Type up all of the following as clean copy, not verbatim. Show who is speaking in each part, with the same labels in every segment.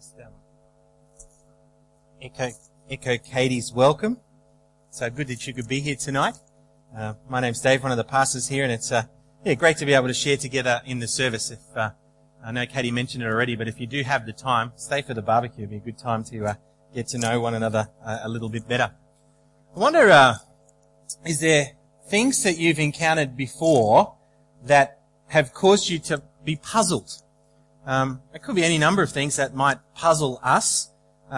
Speaker 1: Echo Katie's welcome. So good that you could be here tonight. My name's Dave, one of the pastors here, and it's great to be able to share together in the service. I know Katie mentioned it already, but if you do have the time, stay for the barbecue. It'll be a good time to get to know one another a little bit better. I wonder, is there things that you've encountered before that have caused you to be puzzled? It could be any number of things that might puzzle us.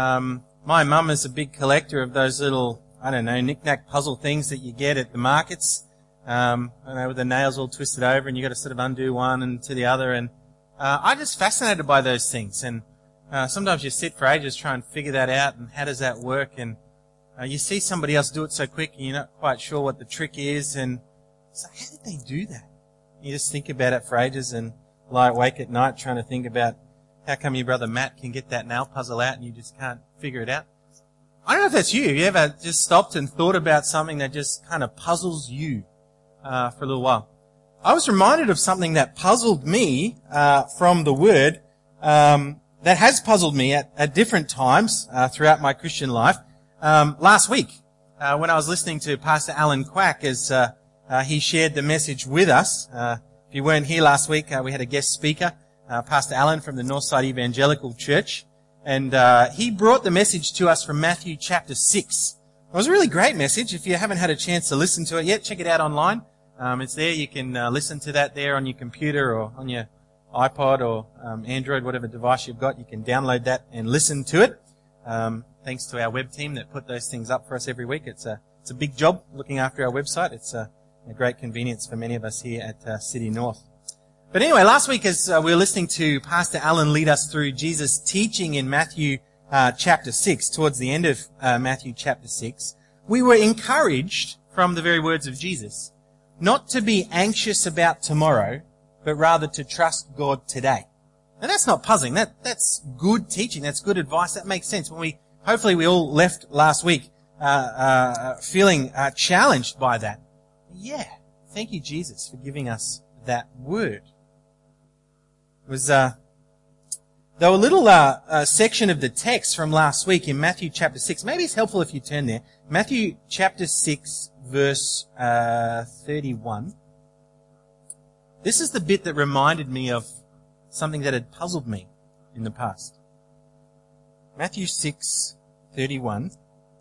Speaker 1: My mum is a big collector of those little, knick-knack puzzle things that you get at the markets. With the nails all twisted over and you got to sort of undo one and to the other. And I'm just fascinated by those things. And sometimes you sit for ages trying to figure that out and how does that work. And you see somebody else do it so quick and you're not quite sure what the trick is. And so how did they do that? You just think about it for ages and lie awake at night trying to think about how come your brother Matt can get that nail puzzle out and you just can't figure it out. I don't know if that's you. Have you ever just stopped and thought about something that just kind of puzzles you for a little while? I was reminded of something that puzzled me from the Word that has puzzled me at different times throughout my Christian life. Last week, when I was listening to Pastor Alan Quack as he shared the message with us. If you weren't here last week, we had a guest speaker, Pastor Alan from the Northside Evangelical Church, and he brought the message to us from Matthew chapter 6. It was a really great message. If you haven't had a chance to listen to it yet, check it out online. It's there. You can listen to that there on your computer or on your iPod or Android, whatever device you've got. You can download that and listen to it. Thanks to our web team that put those things up for us every week. It's a big job looking after our website. It's a great convenience for many of us here at City North. But anyway, last week as we were listening to Pastor Alan lead us through Jesus' teaching in Matthew chapter 6, towards the end of Matthew chapter 6, we were encouraged from the very words of Jesus not to be anxious about tomorrow, but rather to trust God today. And that's not puzzling. That's good teaching. That's good advice. That makes sense. Hopefully we all left last week feeling challenged by that. Yeah, thank you, Jesus, for giving us that word. It was, though a little section of the text from last week in Matthew chapter 6, maybe it's helpful if you turn there. Matthew chapter 6, verse 31. This is the bit that reminded me of something that had puzzled me in the past. Matthew 6, 31.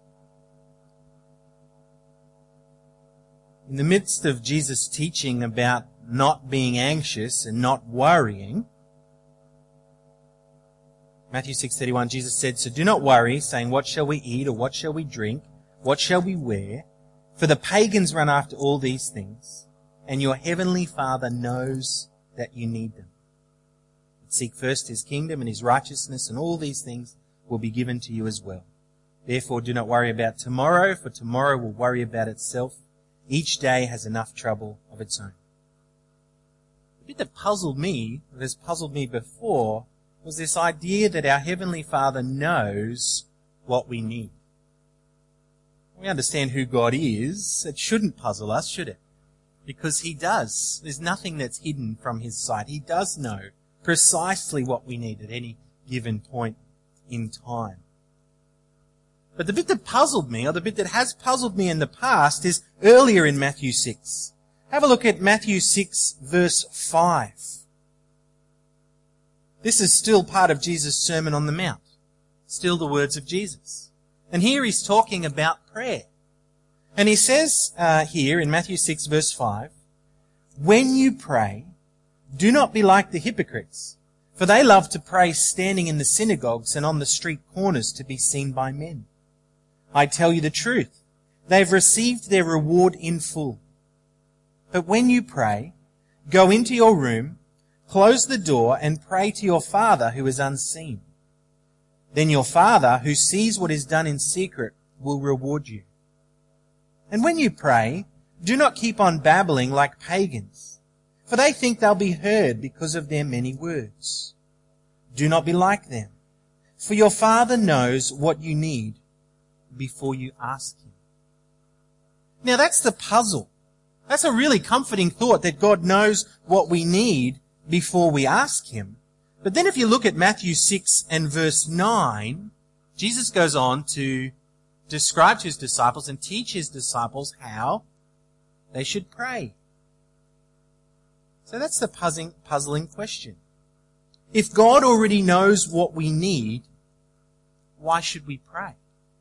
Speaker 1: In the midst of Jesus' teaching about not being anxious and not worrying, Matthew 6:31, Jesus said, "So do not worry, saying, what shall we eat, or what shall we drink? What shall we wear? For the pagans run after all these things, and your heavenly Father knows that you need them. But seek first his kingdom and his righteousness, and all these things will be given to you as well. Therefore do not worry about tomorrow, for tomorrow will worry about itself. Each day has enough trouble of its own." The bit that puzzled me, that has puzzled me before, was this idea that our Heavenly Father knows what we need. We understand who God is. It shouldn't puzzle us, should it? Because He does. There's nothing that's hidden from His sight. He does know precisely what we need at any given point in time. But the bit that puzzled me, or the bit that has puzzled me in the past, is earlier in Matthew 6. Have a look at Matthew 6, verse 5. This is still part of Jesus' Sermon on the Mount. Still the words of Jesus. And here he's talking about prayer. And he says here in Matthew 6, verse 5, "When you pray, do not be like the hypocrites, for they love to pray standing in the synagogues and on the street corners to be seen by men. I tell you the truth, they've received their reward in full. But when you pray, go into your room, close the door, and pray to your Father who is unseen. Then your Father, who sees what is done in secret, will reward you. And when you pray, do not keep on babbling like pagans, for they think they'll be heard because of their many words. Do not be like them, for your Father knows what you need before you ask Him." Now that's the puzzle. That's a really comforting thought, that God knows what we need before we ask Him. But then if you look at Matthew 6 and verse 9, Jesus goes on to describe to his disciples and teach his disciples how they should pray. So that's the puzzling question. If God already knows what we need, why should we pray?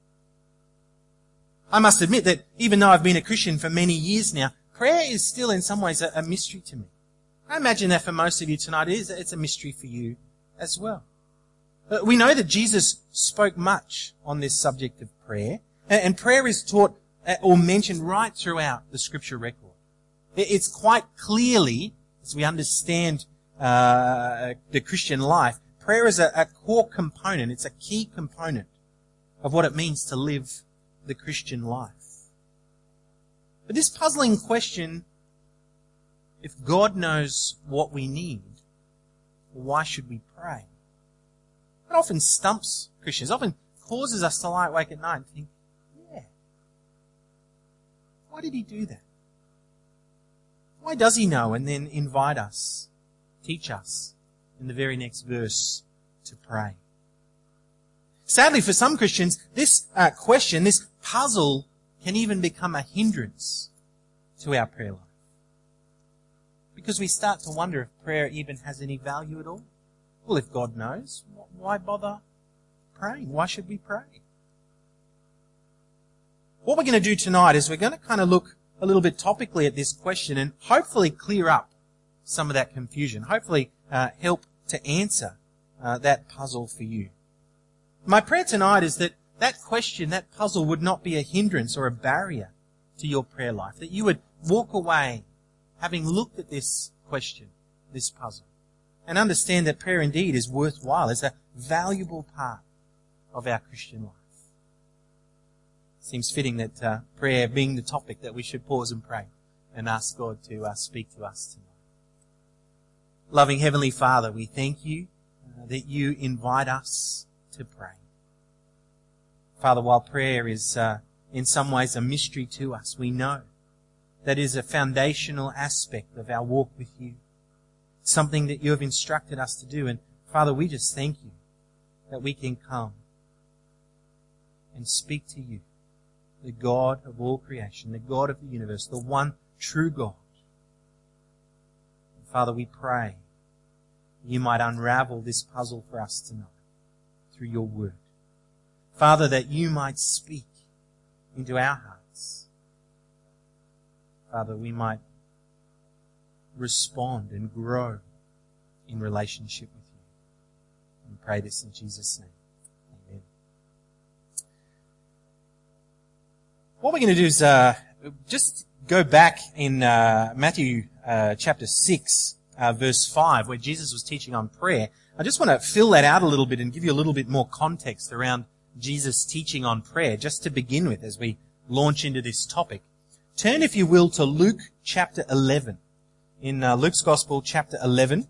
Speaker 1: I must admit that even though I've been a Christian for many years now, prayer is still in some ways a mystery to me. I imagine that for most of you tonight it's a mystery for you as well. We know that Jesus spoke much on this subject of prayer, and prayer is taught or mentioned right throughout the scripture record. It's quite clearly, as we understand the Christian life, prayer is a core component, it's a key component of what it means to live the Christian life. But this puzzling question, if God knows what we need, why should we pray? It often stumps Christians, often causes us to lie awake at night and think, yeah, why did he do that? Why does he know and then invite us, teach us in the very next verse to pray? Sadly, for some Christians, this question, this puzzle, can even become a hindrance to our prayer life. Because we start to wonder if prayer even has any value at all. Well, if God knows, why bother praying? Why should we pray? What we're going to do tonight is we're going to kind of look a little bit topically at this question and hopefully clear up some of that confusion. Hopefully help to answer that puzzle for you. My prayer tonight is that that question, that puzzle would not be a hindrance or a barrier to your prayer life. That you would walk away having looked at this question, this puzzle, and understand that prayer indeed is worthwhile, is a valuable part of our Christian life. It seems fitting that prayer being the topic that we should pause and pray and ask God to speak to us tonight. Loving Heavenly Father, we thank you that you invite us to pray. Father, while prayer is in some ways a mystery to us, we know that is a foundational aspect of our walk with you. Something that you have instructed us to do. And Father, we just thank you that we can come and speak to you, the God of all creation, the God of the universe, the one true God. And Father, we pray you might unravel this puzzle for us tonight through your word. Father, that you might speak into our hearts. Father, we might respond and grow in relationship with you. And pray this in Jesus' name. Amen. What we're going to do is just go back in Matthew chapter 6, verse 5, where Jesus was teaching on prayer. I just want to fill that out a little bit and give you a little bit more context around Jesus' teaching on prayer, just to begin with as we launch into this topic. Turn, if you will, to Luke chapter 11. In Luke's Gospel, chapter 11.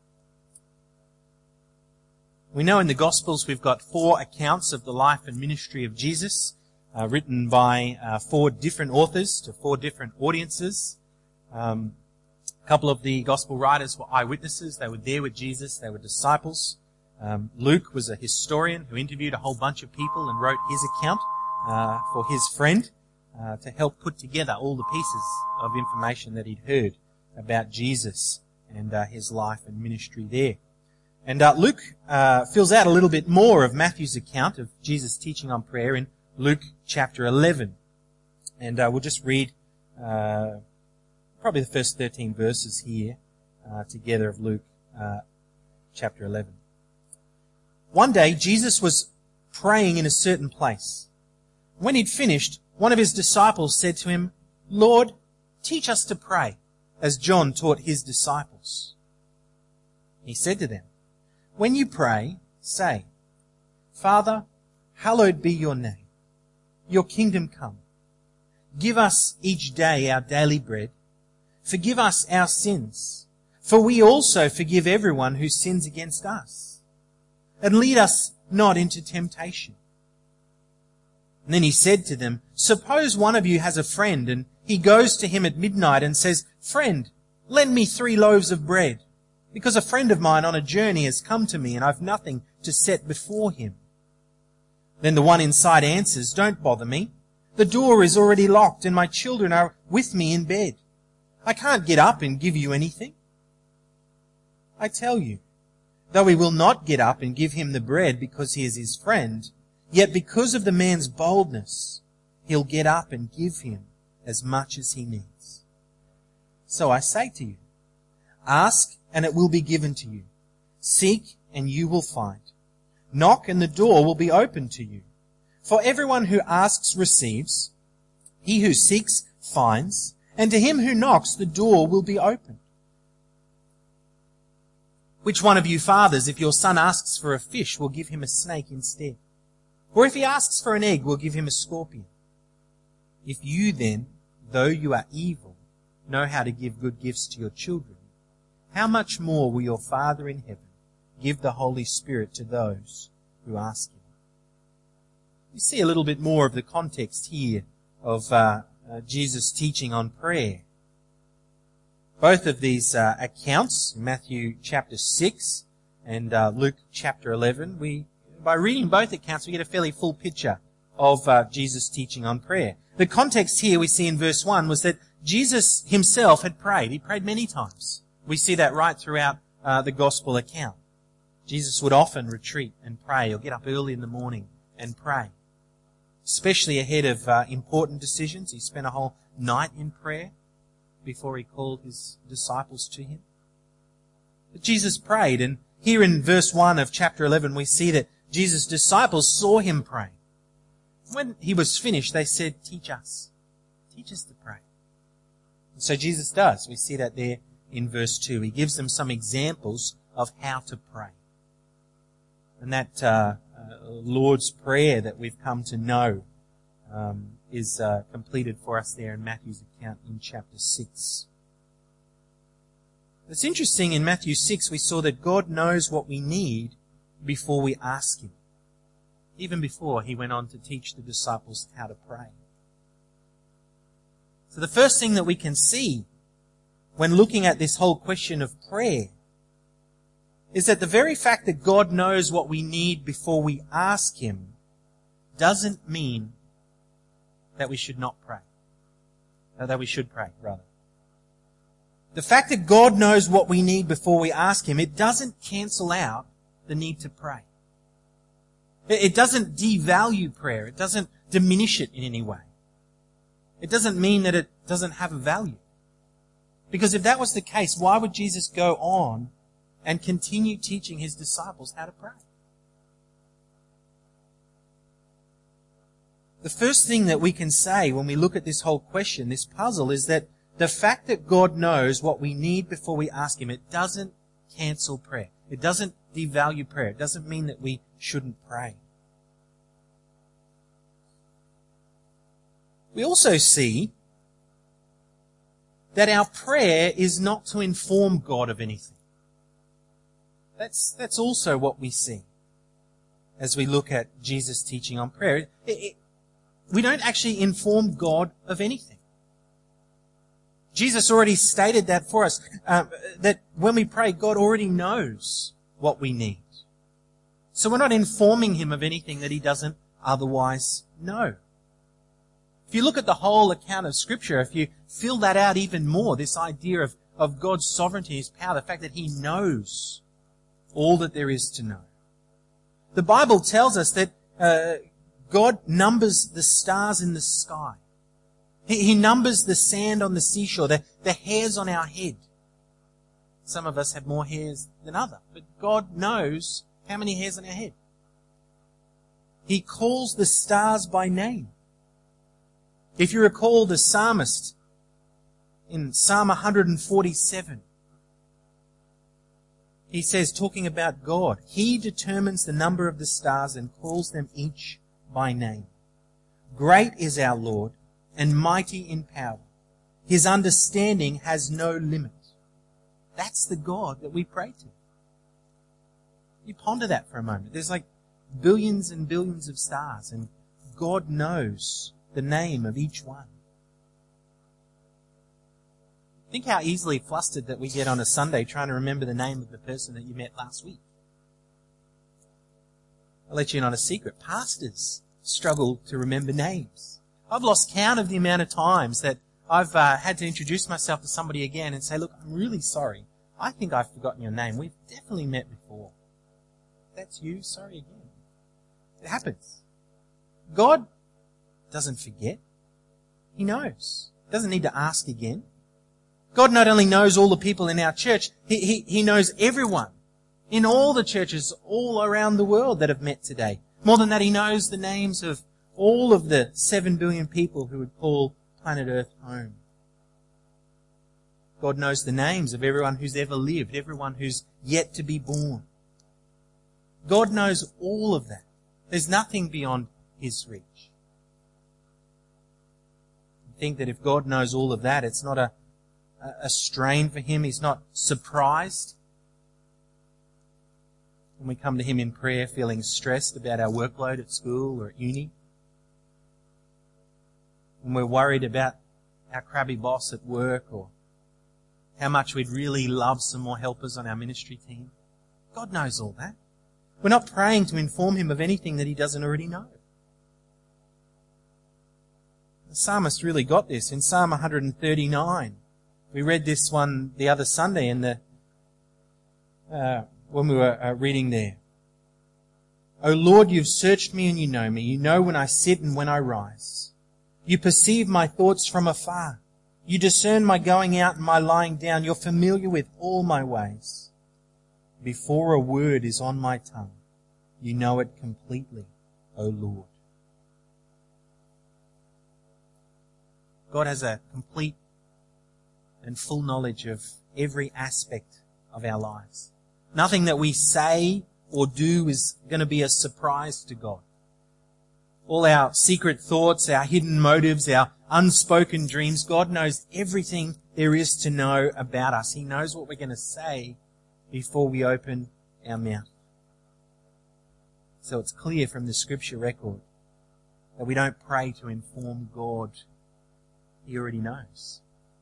Speaker 1: We know in the Gospels we've got 4 accounts of the life and ministry of Jesus, written by 4 different authors to 4 different audiences. A couple of the Gospel writers were eyewitnesses. They were there with Jesus. They were disciples. Luke was a historian who interviewed a whole bunch of people and wrote his account for his friend to help put together all the pieces of information that he'd heard about Jesus and his life and ministry there. And Luke fills out a little bit more of Matthew's account of Jesus' teaching on prayer in Luke chapter 11. And we'll just read probably the first 13 verses here together of Luke chapter 11. One day, Jesus was praying in a certain place. When he'd finished, one of his disciples said to him, "Lord, teach us to pray, as John taught his disciples." He said to them, "When you pray, say, 'Father, hallowed be your name. Your kingdom come. Give us each day our daily bread. Forgive us our sins, for we also forgive everyone who sins against us. And lead us not into temptation.'" And then he said to them, "Suppose one of you has a friend, and he goes to him at midnight and says, 'Friend, lend me 3 loaves of bread, because a friend of mine on a journey has come to me and I've nothing to set before him." Then the one inside answers, "Don't bother me. The door is already locked and my children are with me in bed. I can't get up and give you anything." I tell you, though he will not get up and give him the bread because he is his friend, yet because of the man's boldness, he'll get up and give him as much as he needs. So I say to you, ask and it will be given to you. Seek and you will find. Knock and the door will be opened to you. For everyone who asks receives, he who seeks finds, and to him who knocks the door will be opened. Which one of you fathers, if your son asks for a fish, will give him a snake instead? Or if he asks for an egg, will give him a scorpion? If you then, though you are evil, know how to give good gifts to your children, how much more will your Father in heaven give the Holy Spirit to those who ask him? You see a little bit more of the context here of Jesus' teaching on prayer. Both of these accounts, Matthew chapter 6 and Luke chapter 11, by reading both accounts, we get a fairly full picture of Jesus' teaching on prayer. The context here we see in verse 1 was that Jesus himself had prayed. He prayed many times. We see that right throughout the gospel account. Jesus would often retreat and pray, or get up early in the morning and pray. Especially ahead of important decisions. He spent a whole night in prayer before he called his disciples to him. But Jesus prayed, and here in verse 1 of chapter 11 we see that Jesus' disciples saw him pray. When he was finished, they said, Teach us to pray. And so Jesus does. We see that there in verse 2. He gives them some examples of how to pray. And that Lord's Prayer that we've come to know is completed for us there in Matthew's account in chapter 6. It's interesting, in Matthew 6 we saw that God knows what we need before we ask him. Even before he went on to teach the disciples how to pray. So the first thing that we can see when looking at this whole question of prayer is that the very fact that God knows what we need before we ask him doesn't mean that we should not pray. That we should pray, rather. The fact that God knows what we need before we ask him, it doesn't cancel out the need to pray. It doesn't devalue prayer. It doesn't diminish it in any way. It doesn't mean that it doesn't have a value. Because if that was the case, why would Jesus go on and continue teaching his disciples how to pray? The first thing that we can say when we look at this whole question, this puzzle, is that the fact that God knows what we need before we ask him, it doesn't cancel prayer. It doesn't devalue prayer. It doesn't mean that we shouldn't pray. We also see that our prayer is not to inform God of anything. That's also what we see as we look at Jesus' teaching on prayer. We don't actually inform God of anything. Jesus already stated that for us, that when we pray, God already knows what we need. So we're not informing him of anything that he doesn't otherwise know. If you look at the whole account of Scripture, if you fill that out even more, this idea of God's sovereignty, his power, the fact that he knows all that there is to know. The Bible tells us that God numbers the stars in the sky. He numbers the sand on the seashore, the hairs on our head. Some of us have more hairs than others, but God knows how many hairs on our head. He calls the stars by name. If you recall the psalmist in Psalm 147, he says, talking about God, he determines the number of the stars and calls them each by name. Great is our Lord and mighty in power. His understanding has no limit. That's the God that we pray to. You ponder that for a moment. There's like billions and billions of stars, and God knows the name of each one. Think how easily flustered that we get on a Sunday trying to remember the name of the person that you met last week. I'll let you in on a secret. Pastors struggle to remember names. I've lost count of the amount of times that I've had to introduce myself to somebody again and say, look, I'm really sorry. I think I've forgotten your name. We've definitely met before. That's you? Sorry again. It happens. God doesn't forget. He knows. Doesn't need to ask again. God not only knows all the people in our church, He knows everyone in all the churches all around the world that have met today. More than that, He knows the names of all of the 7 billion people who would call planet Earth home. God knows the names of everyone who's ever lived, everyone who's yet to be born. God knows all of that. There's nothing beyond His reach. I think that if God knows all of that, it's not a strain for Him. He's not surprised when we come to Him in prayer feeling stressed about our workload at school or at uni. When we're worried about our crabby boss at work or how much we'd really love some more helpers on our ministry team. God knows all that. We're not praying to inform Him of anything that He doesn't already know. The psalmist really got this in Psalm 139. We read this one the other Sunday in when we were reading there. O Lord, you've searched me and you know me. You know when I sit and when I rise. You perceive my thoughts from afar. You discern my going out and my lying down. You're familiar with all my ways. Before a word is on my tongue, you know it completely, O Lord. God has a complete and full knowledge of every aspect of our lives. Nothing that we say or do is going to be a surprise to God. All our secret thoughts, our hidden motives, our unspoken dreams, God knows everything there is to know about us. He knows what we're going to say before we open our mouth. So it's clear from the scripture record that we don't pray to inform God. He already knows.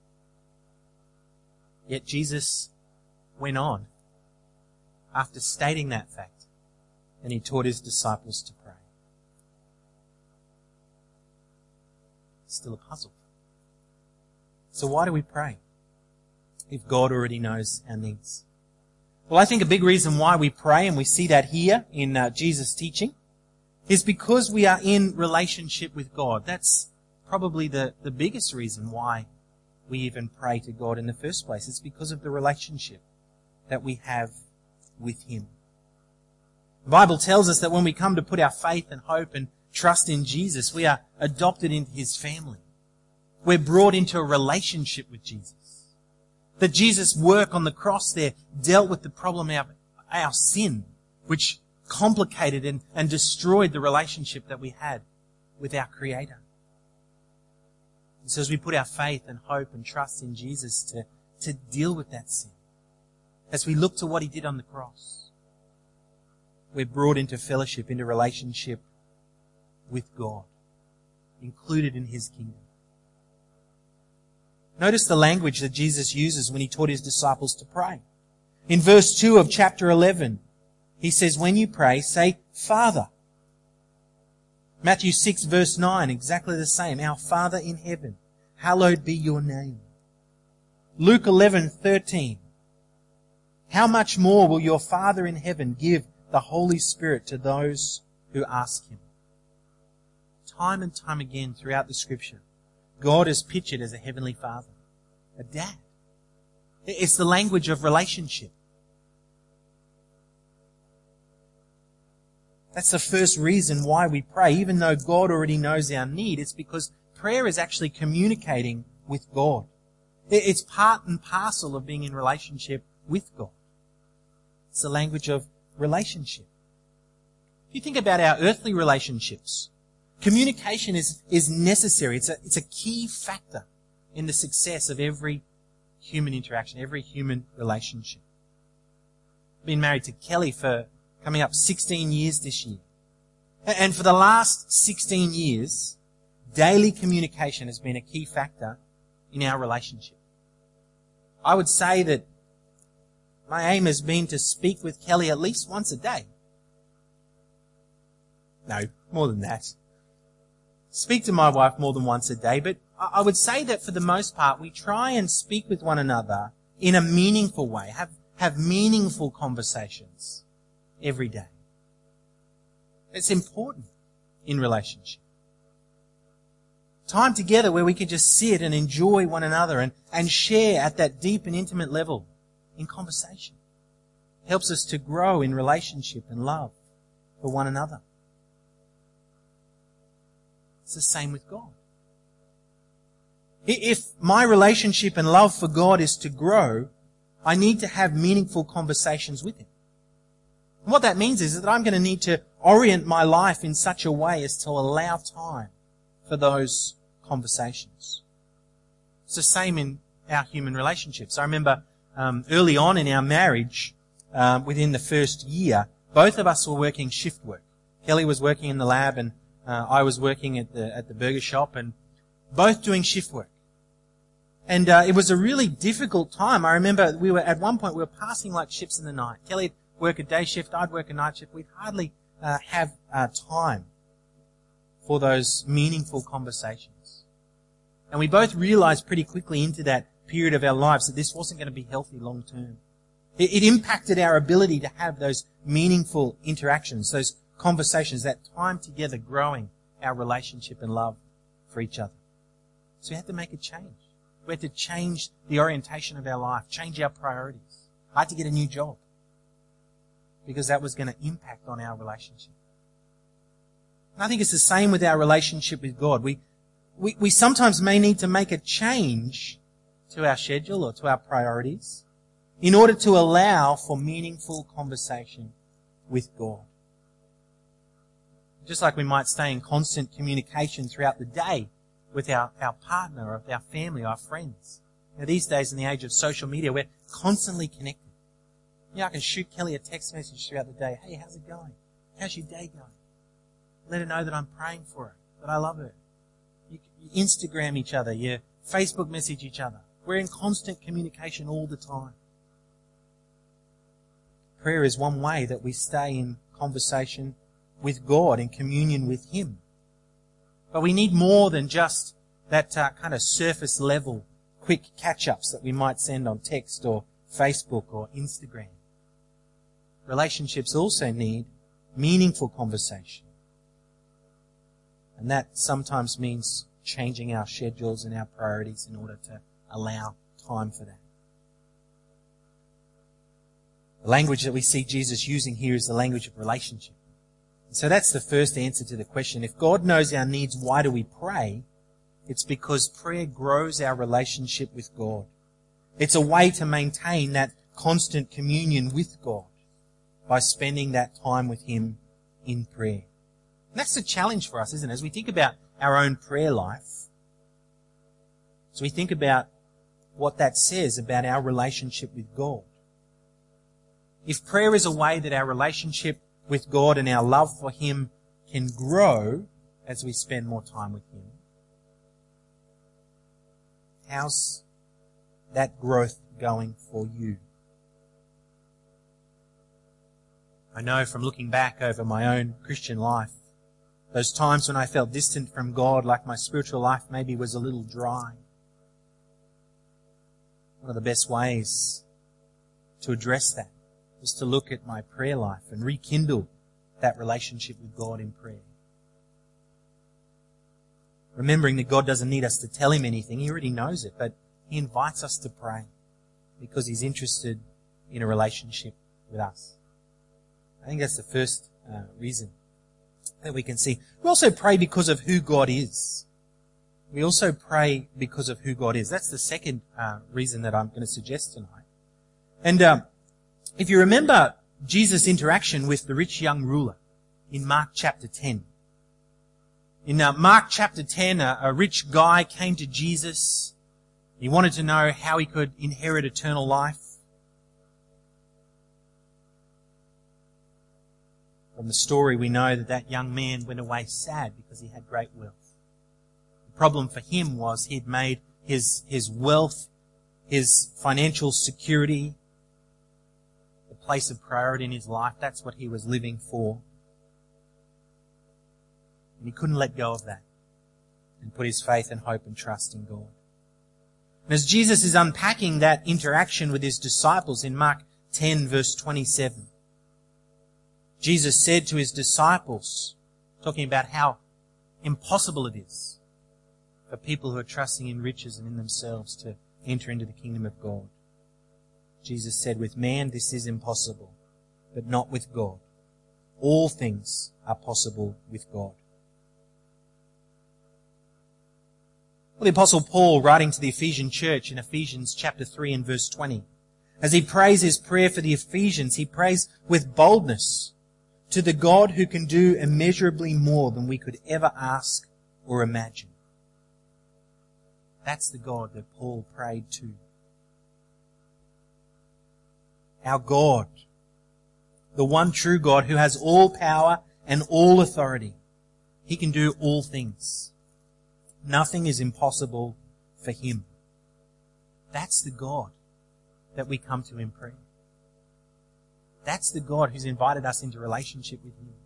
Speaker 1: Yet Jesus went on after stating that fact, and He taught His disciples to pray. Still a puzzle. So why do we pray if God already knows our needs? Well, I think a big reason why we pray, and we see that here in Jesus' teaching, is because we are in relationship with God. That's probably the biggest reason why we even pray to God in the first place. It's because of the relationship that we have with Him. The Bible tells us that when we come to put our faith and hope and trust in Jesus, we are adopted into His family. We're brought into a relationship with Jesus. That Jesus' work on the cross there dealt with the problem of our sin, which complicated and destroyed the relationship that we had with our Creator. And so as we put our faith and hope and trust in Jesus to deal with that sin, as we look to what He did on the cross, we're brought into fellowship, into relationship with God, included in His kingdom. Notice the language that Jesus uses when He taught His disciples to pray. In verse 2 of chapter 11, He says, when you pray, say, Father. Matthew 6 verse 9, exactly the same. Our Father in heaven, hallowed be your name. Luke 11:13. How much more will your Father in heaven give the Holy Spirit to those who ask Him? Time and time again throughout the Scripture, God is pictured as a heavenly Father, a dad. It's the language of relationship. That's the first reason why we pray. Even though God already knows our need, it's because prayer is actually communicating with God. It's part and parcel of being in relationship with God. It's the language of relationship. If you think about our earthly relationships, communication is necessary. It's a key factor in the success of every human interaction, every human relationship. I've been married to Kelly for coming up 16 years this year. And for the last 16 years, daily communication has been a key factor in our relationship. I would say that my aim has been to speak with Kelly at least once a day. No, more than that. Speak to my wife more than once a day, but I would say that for the most part, we try and speak with one another in a meaningful way, have meaningful conversations every day. It's important in relationship. Time together where we can just sit and enjoy one another and share at that deep and intimate level in conversation. Helps us to grow in relationship and love for one another. It's the same with God. If my relationship and love for God is to grow, I need to have meaningful conversations with Him. And what that means is that I'm going to need to orient my life in such a way as to allow time for those conversations. It's the same in our human relationships. I remember early on in our marriage, within the first year, both of us were working shift work. Kelly was working in the lab and I was working at the burger shop, and both doing shift work. And it was a really difficult time. I remember at one point we were passing like ships in the night. Kelly'd work a day shift, I'd work a night shift. We'd hardly have time for those meaningful conversations. And we both realized pretty quickly into that period of our lives that this wasn't going to be healthy long term. It impacted our ability to have those meaningful interactions, those conversations, that time together growing our relationship and love for each other. So we had to make a change. We had to change the orientation of our life, change our priorities. I had to get a new job because that was going to impact on our relationship. And I think it's the same with our relationship with God. We sometimes may need to make a change to our schedule or to our priorities in order to allow for meaningful conversation with God. Just like we might stay in constant communication throughout the day with our partner or our family, our friends. Now, these days in the age of social media, we're constantly connected. I can shoot Kelly a text message throughout the day. Hey, how's it going? How's your day going? Let her know that I'm praying for her, that I love her. You Instagram each other, you Facebook message each other. We're in constant communication all the time. Prayer is one way that we stay in conversation with God, in communion with Him. But we need more than just that kind of surface level quick catch-ups that we might send on text or Facebook or Instagram. Relationships also need meaningful conversation. And that sometimes means changing our schedules and our priorities in order to allow time for that. The language that we see Jesus using here is the language of relationship. So that's the first answer to the question. If God knows our needs, why do we pray? It's because prayer grows our relationship with God. It's a way to maintain that constant communion with God by spending that time with Him in prayer. And that's the challenge for us, isn't it? As we think about our own prayer life, as we think about what that says about our relationship with God. If prayer is a way that our relationship with God and our love for Him can grow as we spend more time with Him, how's that growth going for you? I know from looking back over my own Christian life, those times when I felt distant from God, like my spiritual life maybe was a little dry. One of the best ways to address that is to look at my prayer life and rekindle that relationship with God in prayer. Remembering that God doesn't need us to tell Him anything. He already knows it, but He invites us to pray because He's interested in a relationship with us. I think that's the first reason that we can see. We also pray because of who God is. We also pray because of who God is. That's the second reason that I'm going to suggest tonight. And if you remember Jesus' interaction with the rich young ruler in Mark chapter 10. In Mark chapter 10, a rich guy came to Jesus. He wanted to know how he could inherit eternal life. From the story, we know that that young man went away sad because he had great wealth. The problem for him was he'd made his wealth his financial security, the place of priority in his life. That's what he was living for. And he couldn't let go of that and put his faith and hope and trust in God. And as Jesus is unpacking that interaction with his disciples in Mark 10 verse 27, Jesus said to his disciples, talking about how impossible it is for people who are trusting in riches and in themselves to enter into the kingdom of God. Jesus said, with man this is impossible, but not with God. All things are possible with God. Well, the Apostle Paul, writing to the Ephesian church in Ephesians chapter 3 and verse 20, as he prays his prayer for the Ephesians, he prays with boldness to the God who can do immeasurably more than we could ever ask or imagine. That's the God that Paul prayed to. Our God, the one true God who has all power and all authority. He can do all things. Nothing is impossible for him. That's the God that we come to in prayer. That's the God who's invited us into relationship with him.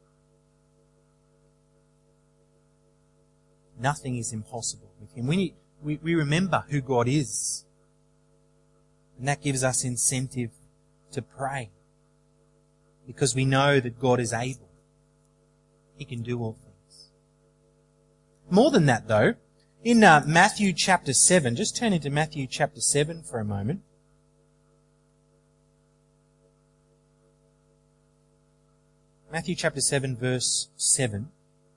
Speaker 1: Nothing is impossible with him. We remember who God is. And that gives us incentive to pray. Because we know that God is able. He can do all things. More than that though, in Matthew chapter 7, just turn into Matthew chapter 7 for a moment. Matthew chapter 7 verse 7.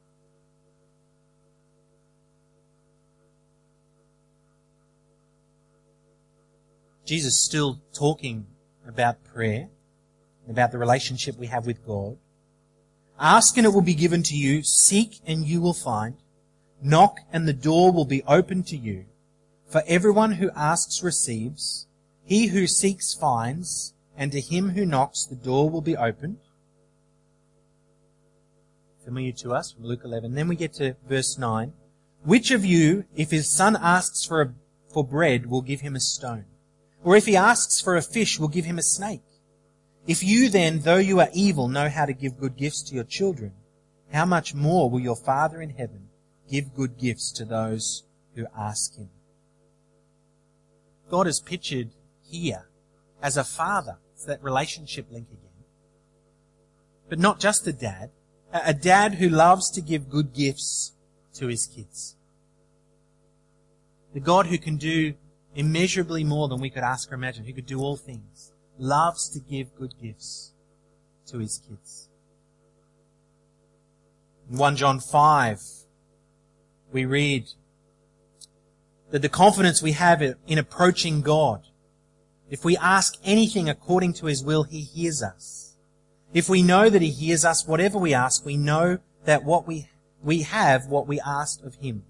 Speaker 1: Jesus is still talking about prayer, about the relationship we have with God. Ask and it will be given to you. Seek and you will find. Knock and the door will be opened to you. For everyone who asks receives. He who seeks finds. And to him who knocks the door will be opened. Familiar to us from Luke 11. Then we get to verse 9. Which of you, if his son asks for bread, will give him a stone? Or if he asks for a fish, will give him a snake? If you then, though you are evil, know how to give good gifts to your children, how much more will your Father in heaven give good gifts to those who ask him? God is pictured here as a father. It's that relationship link again. But not just a dad who loves to give good gifts to his kids. The God who can do immeasurably more than we could ask or imagine, who could do all things, loves to give good gifts to his kids. In 1 John 5, we read that the confidence we have in approaching God, if we ask anything according to his will, he hears us. If we know that he hears us, whatever we ask, we know that what we have what we asked of him.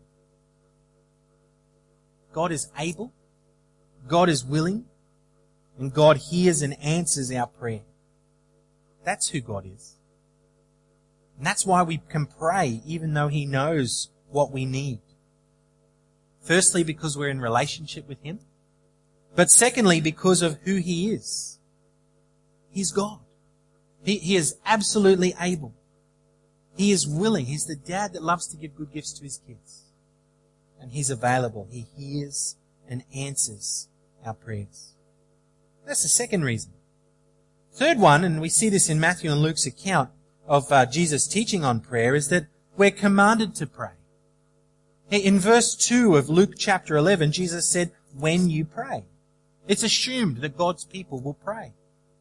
Speaker 1: God is able, God is willing, and God hears and answers our prayer. That's who God is. And that's why we can pray even though he knows what we need. Firstly, because we're in relationship with him. But secondly, because of who he is. He's God. He is absolutely able. He is willing. He's the dad that loves to give good gifts to his kids. And he's available. He hears and answers our prayers. That's the second reason. Third one, and we see this in Matthew and Luke's account of Jesus' teaching on prayer, is that we're commanded to pray. In verse 2 of Luke chapter 11, Jesus said, when you pray. It's assumed that God's people will pray.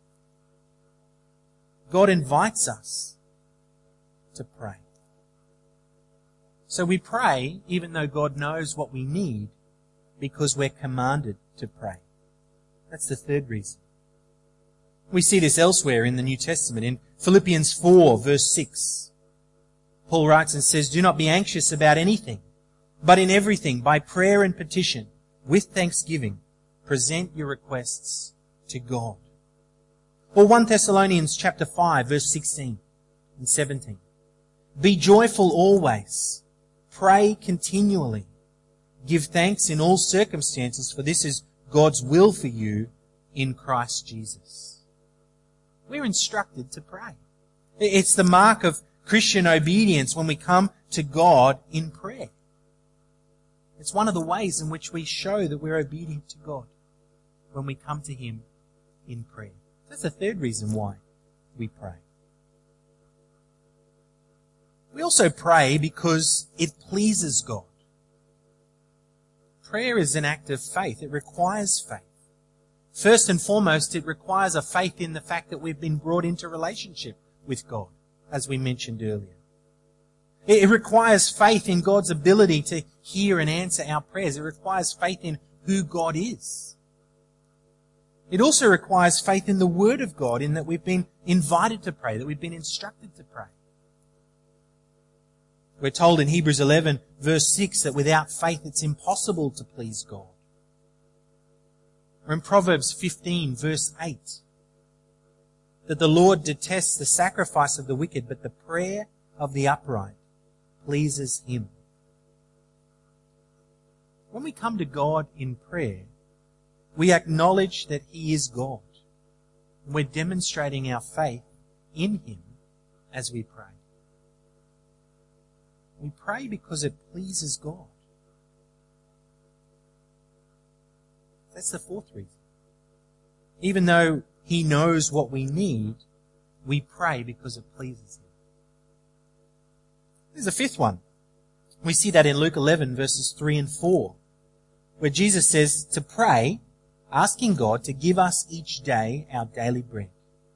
Speaker 1: God invites us to pray. So we pray even though God knows what we need because we're commanded to pray. That's the third reason. We see this elsewhere in the New Testament. In Philippians 4 verse 6, Paul writes and says, do not be anxious about anything, but in everything, by prayer and petition, with thanksgiving, present your requests to God. Or 1 Thessalonians chapter 5 verse 16 and 17. Be joyful always. Pray continually. Give thanks in all circumstances, for this is God's will for you in Christ Jesus. We're instructed to pray. It's the mark of Christian obedience when we come to God in prayer. It's one of the ways in which we show that we're obedient to God, when we come to Him in prayer. That's the third reason why we pray. We also pray because it pleases God. Prayer is an act of faith. It requires faith. First and foremost, it requires a faith in the fact that we've been brought into relationship with God, as we mentioned earlier. It requires faith in God's ability to hear and answer our prayers. It requires faith in who God is. It also requires faith in the Word of God, in that we've been invited to pray, that we've been instructed to pray. We're told in Hebrews 11, verse 6, that without faith it's impossible to please God. Or in Proverbs 15, verse 8, that the Lord detests the sacrifice of the wicked, but the prayer of the upright pleases Him. When we come to God in prayer, we acknowledge that He is God. And we're demonstrating our faith in Him as we pray. We pray because it pleases God. That's the fourth reason. Even though He knows what we need, we pray because it pleases Him. There's a fifth one. We see that in Luke 11, verses 3 and 4, where Jesus says to pray, asking God to give us each day our daily bread.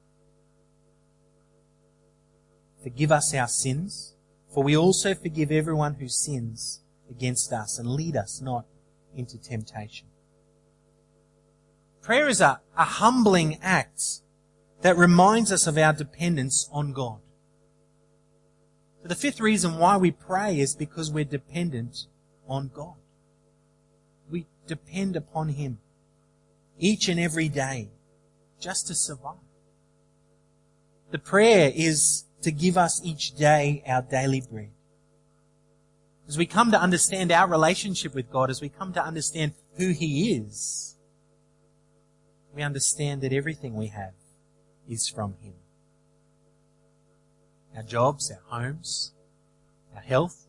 Speaker 1: Forgive us our sins, for we also forgive everyone who sins against us, and lead us not into temptation. Prayer is a humbling act that reminds us of our dependence on God. So the fifth reason why we pray is because we're dependent on God. We depend upon Him each and every day just to survive. The prayer is to give us each day our daily bread. As we come to understand our relationship with God, as we come to understand who He is, we understand that everything we have is from Him. Our jobs, our homes, our health,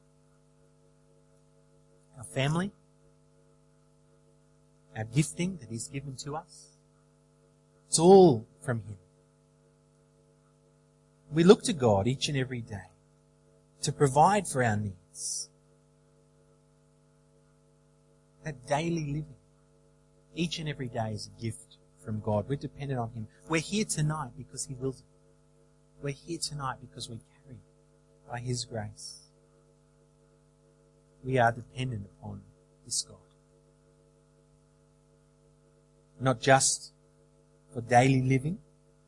Speaker 1: our family, our gifting that He's given to us. It's all from Him. We look to God each and every day to provide for our needs. That daily living, each and every day, is a gift from God. We're dependent on Him. We're here tonight because He wills it. We're here tonight because we're carried by His grace. We are dependent upon this God. Not just for daily living.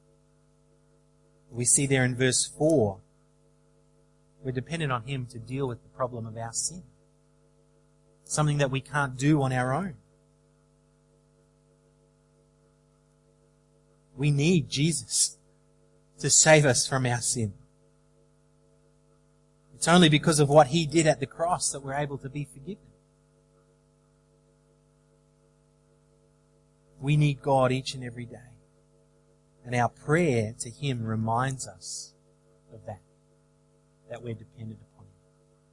Speaker 1: We see there in verse 4, we're dependent on Him to deal with the problem of our sin. Something that we can't do on our own. We need Jesus to save us from our sin. It's only because of what He did at the cross that we're able to be forgiven. We need God each and every day. And our prayer to Him reminds us of that we're dependent upon Him.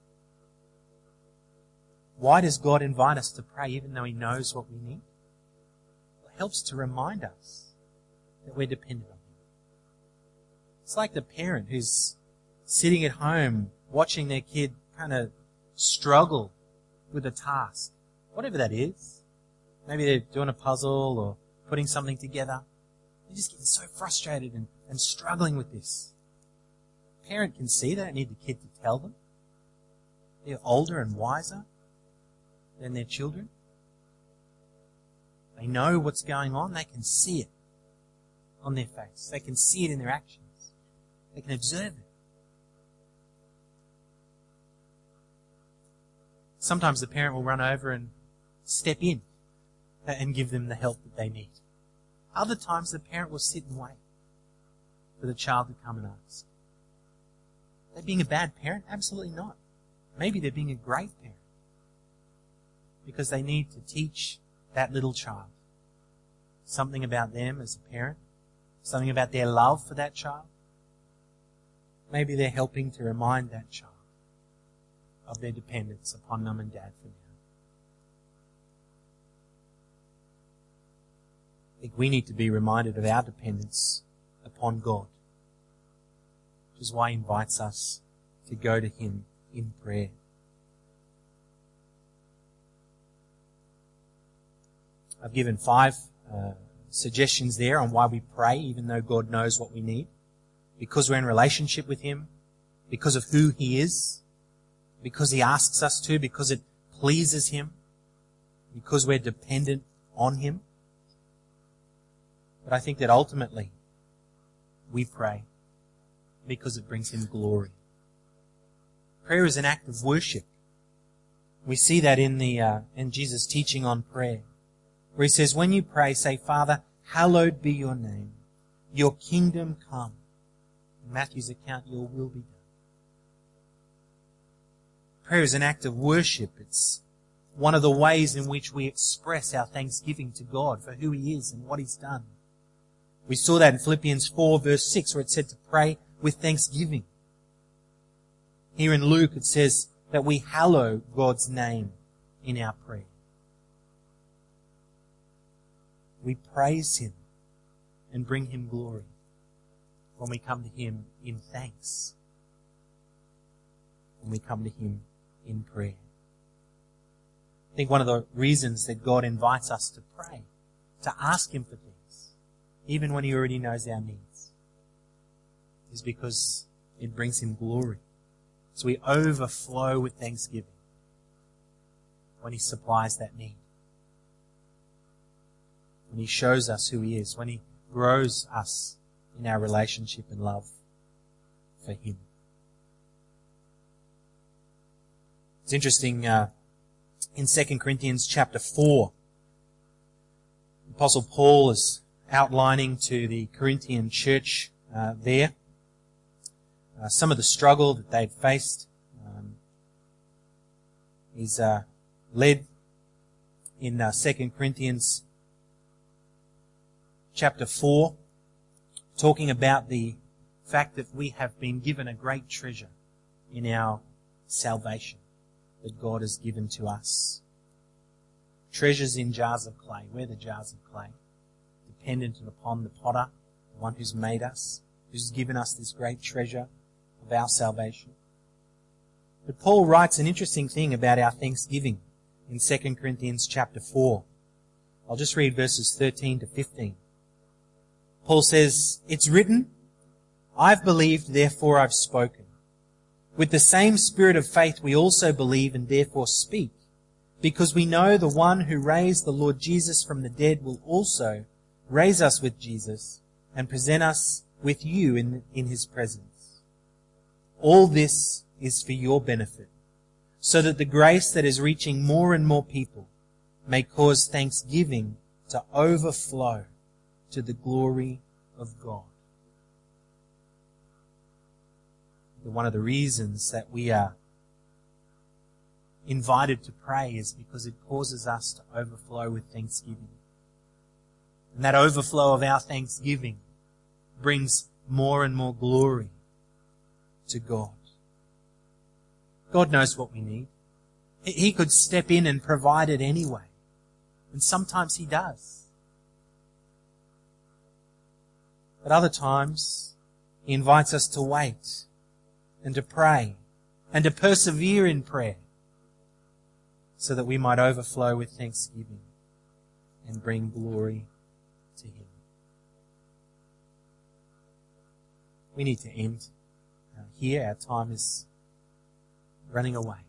Speaker 1: Why does God invite us to pray even though He knows what we need? It helps to remind us that we're dependent on Him. It's like the parent who's sitting at home watching their kid kind of struggle with a task, whatever that is. Maybe they're doing a puzzle or putting something together. They're just getting so frustrated and struggling with this. The parent can see that, need the kid to tell them. They're older and wiser than their children. They know what's going on. They can see it on their face. They can see it in their actions. They can observe it. Sometimes the parent will run over and step in and give them the help that they need. Other times the parent will sit and wait for the child to come and ask. Are they being a bad parent? Absolutely not. Maybe they're being a great parent because they need to teach that little child. Something about them as a parent. Something about their love for that child. Maybe they're helping to remind that child of their dependence upon mum and dad for now. I think we need to be reminded of our dependence upon God, which is why He invites us to go to Him in prayer. I've given 5 suggestions there on why we pray, even though God knows what we need. Because we're in relationship with Him, because of who He is, because He asks us to, because it pleases Him, because we're dependent on Him. But I think that ultimately we pray because it brings Him glory. Prayer is an act of worship. We see that in Jesus' teaching on prayer, where He says, when you pray, say, Father, hallowed be your name. Your kingdom come. In Matthew's account, your will be done. Prayer is an act of worship. It's one of the ways in which we express our thanksgiving to God for who He is and what He's done. We saw that in Philippians 4 verse 6 where it said to pray with thanksgiving. Here in Luke it says that we hallow God's name in our prayer. We praise Him and bring Him glory when we come to Him in thanks, when we come to Him in prayer. I think one of the reasons that God invites us to pray, to ask Him for things, even when He already knows our needs, is because it brings Him glory. So we overflow with thanksgiving when He supplies that need, when He shows us who He is, when He grows us in our relationship and love for Him. It's interesting, in 2 Corinthians chapter 4, Apostle Paul is outlining to the Corinthian church there some of the struggle that they'd faced. He's led in 2 Corinthians chapter 4, talking about the fact that we have been given a great treasure in our salvation that God has given to us. Treasures in jars of clay. We're the jars of clay, dependent upon the potter, the one who's made us, who's given us this great treasure of our salvation. But Paul writes an interesting thing about our thanksgiving in 2 Corinthians chapter 4. I'll just read verses 13 to 15. Paul says, "It's written, I've believed, therefore I've spoken. With the same spirit of faith we also believe and therefore speak, because we know the one who raised the Lord Jesus from the dead will also raise us with Jesus and present us with you in His presence. All this is for your benefit, so that the grace that is reaching more and more people may cause thanksgiving to overflow to the glory of God." One of the reasons that we are invited to pray is because it causes us to overflow with thanksgiving. And that overflow of our thanksgiving brings more and more glory to God. God knows what we need. He could step in and provide it anyway. And sometimes He does. But other times, He invites us to wait and to pray and to persevere in prayer so that we might overflow with thanksgiving and bring glory to Him. We need to end here. Our time is running away.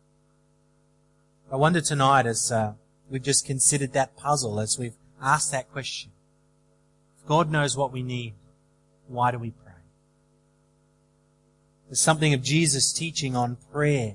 Speaker 1: I wonder tonight, as we've just considered that puzzle, as we've asked that question, if God knows what we need, why do we pray? There's something of Jesus' teaching on prayer.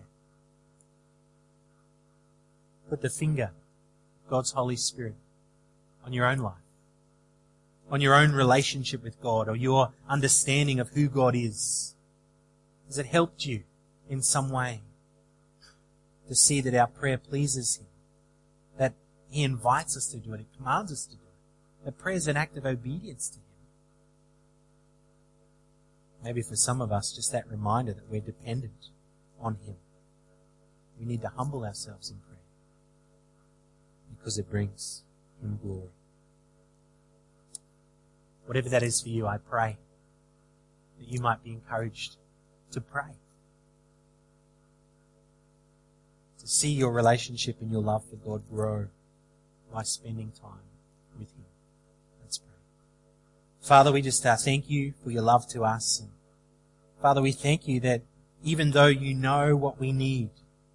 Speaker 1: Put the finger of God's Holy Spirit on your own life, on your own relationship with God, or your understanding of who God is. Has it helped you in some way to see that our prayer pleases Him, that He invites us to do it. He commands us to do it. That prayer is an act of obedience to Him. Maybe for some of us, just that reminder that we're dependent on Him. We need to humble ourselves in prayer because it brings Him glory. Whatever that is for you, I pray that you might be encouraged to pray. To see your relationship and your love for God grow by spending time with Him. Let's pray. Father, we just thank you for your love to us. And Father, we thank you that even though you know what we need,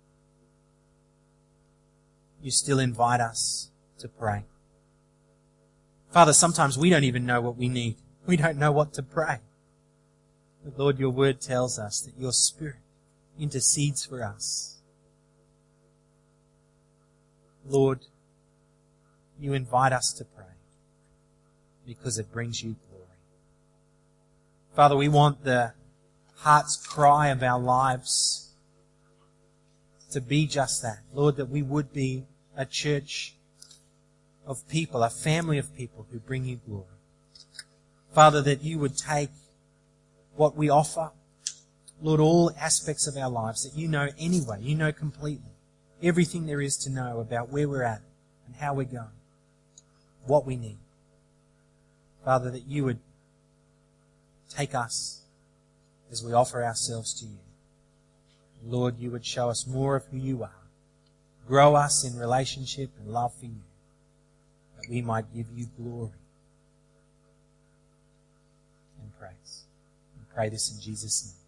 Speaker 1: you still invite us to pray. Father, sometimes we don't even know what we need. We don't know what to pray. But Lord, your word tells us that your Spirit intercedes for us. Lord, you invite us to pray because it brings you glory. Father, we want the heart's cry of our lives to be just that. Lord, that we would be a church of people, a family of people who bring you glory. Father, that you would take what we offer, Lord, all aspects of our lives that you know anyway, you know completely. Everything there is to know about where we're at and how we're going, what we need. Father, that you would take us as we offer ourselves to you. Lord, you would show us more of who you are. Grow us in relationship and love for you, that we might give you glory and praise. We pray this in Jesus' name.